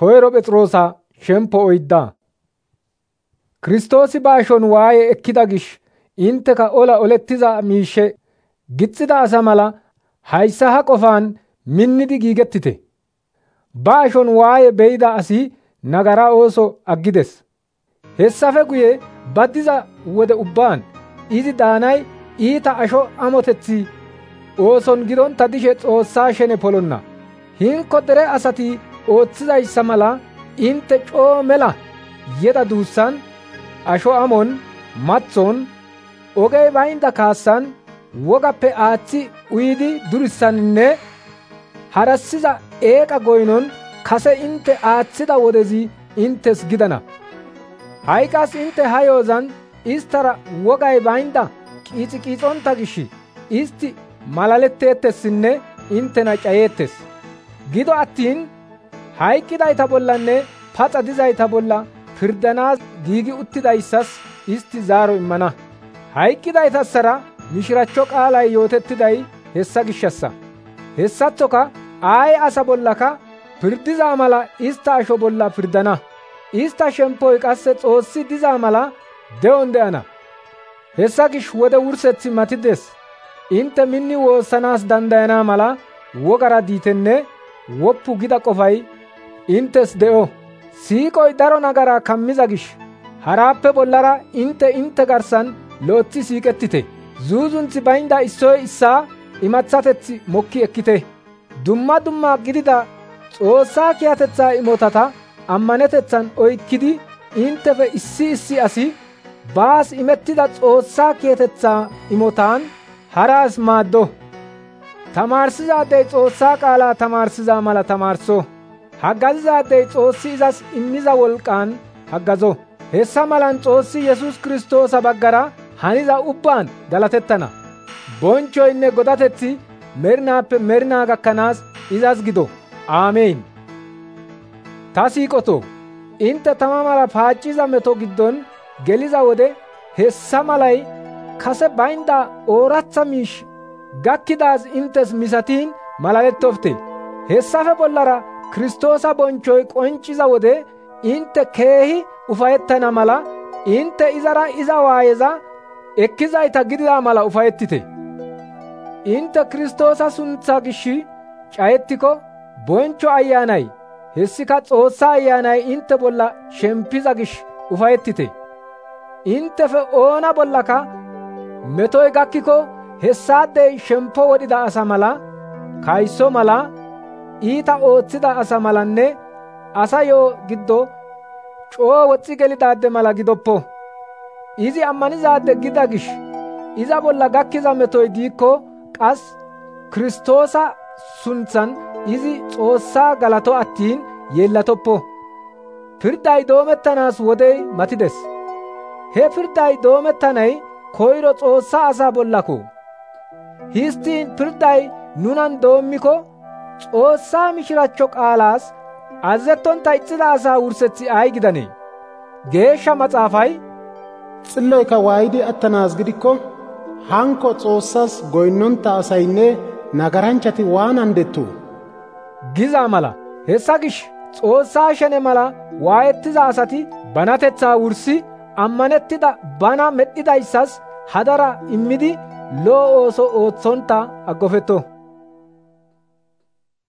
Koyro Phexroosa shemppo oydda. Kiristoosi ba ashon waaye ekkida gish inteka ola olettiza miishshe gixxida asa mala hayssa ha qofaan minnidi giigettite. Ba ashon waaye be'ida asi nagara ooso aggides. Hessafe guye ba diza wode ubbaan izi daanay iita asho amotethi ooson gidonta dishe Xoossaa shene polonna. Hinko dere asati ooththizayssa mala inte coo mela yeda duussan asho amon mathon ogey baynda kaassan wogappe aaththi uyidi durissaninne harassiza eeqa goynon kase inte aaththida wodezi intes gidana. Hayqas inte ha yoozan istara wogay baynda qiixiqiixonta gish isti malaletteettessinne intena cayeettes. Gido attiin hayqqidayta bollanne paxa dizayta bolla pirdanaas giigi uttidayssas isti zaaro immana. Hayqqidaytassara mishiraachcho qaalay yootettiday hessa gishshassa. Hessaththoka ay asa bollaka pirdiza mala ista asho bolla pirdana. Ista shemppoy qasse Xoossi diza mala de'on de'ana. Hessa gish wode wurseththi matides. Inte minni woossanaas dandayana mala wogara diitenne woppu gida qofay intes de'o. Siiqoy daro nagara kammiza gish haraappe bollara inte garsan lo'eththi siiqettite. Zuuzunthi baynda issoy issaa imathateththi mokki ekkite. Dumma dumma gidida Xoossaa kiyatetsaa imotata ammanetethan oykkidi intefe issi asi baas imettida Xoossaa kiyatetsaa imotaan haraas maaddo. Tamaarsizaadey Xoossaa qaalaa tamaarsiza mala tamaarso. Haggazizaadey Xoossi izas immiza wolqqaan haggazo. Hessa malan Xoossi Yesuus Kiristoosa baggara haniza ubbaan galatettana. Bonchchoynne godateththi merinaappe merinaa gakkanaas izas gido. Aameen. Ta siiqotoo, inte tama mala paacciza meto giddon geliza wode hessa malay kase baynda ooratha miish gakkidaas intes misatiin malalettofte. Hessafe bollara Kiristoosa bonchchoy qonciza wode inte keehi ufayettana mala inte izara iza waayeza ekkizayta gidida mala ufayettite. Inte Kiristoosa suntha gish cayettiko bonchcho ayyaanay hessika Xoossaa ayyaanay inte bolla shempiza gish ufayettite. Intefe oona bollaka metoy gakkiko hessaadey shemppo wodhida asa mala, kayso mala, iita ooththida asa malanne asa yoo giddo coo woxxi gelidaade mala gidoppo. Izi ammanizaade gida gish iza bolla gakkiza metoy diikko qas Kiristoosa sunthan izi Xoossaa galato attiin yeellatoppo. Pirday doomettanaas wodey matides. He pirday doomettanay koyro Xoossaa asaa bollako. Histtiin pirday nunan doommiko Xoossaa mishiraachcho qaalaas azazettonta ixxida asaa wurssethi ay gidanee? Geeshsha Maxaafay, Xilloyka waayidi attanaas gidikko hankko Xoossas goynnonta asaynne nagaranchchati waanandetto giza mala. Hessa gish Xoossaa shene mala waayettiza asati banatethaa wursi ammanettida bana medhidayssas hadara immidi lo'o ooso ooththonta aggofetto.